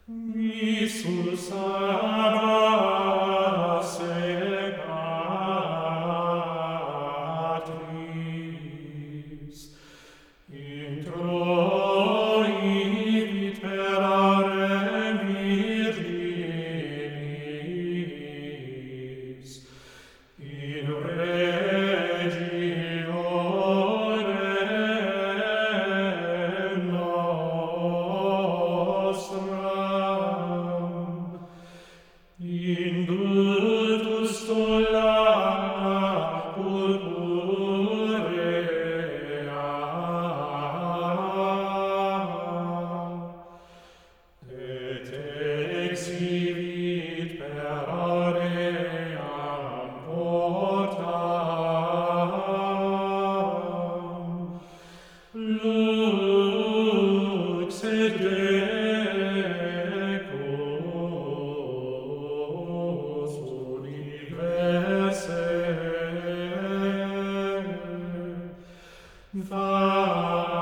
Isus abase patris, introivit perare virginis, in regionem nostram, indultus sola purpurea, et exhibit per aream portam, lux et decus universae,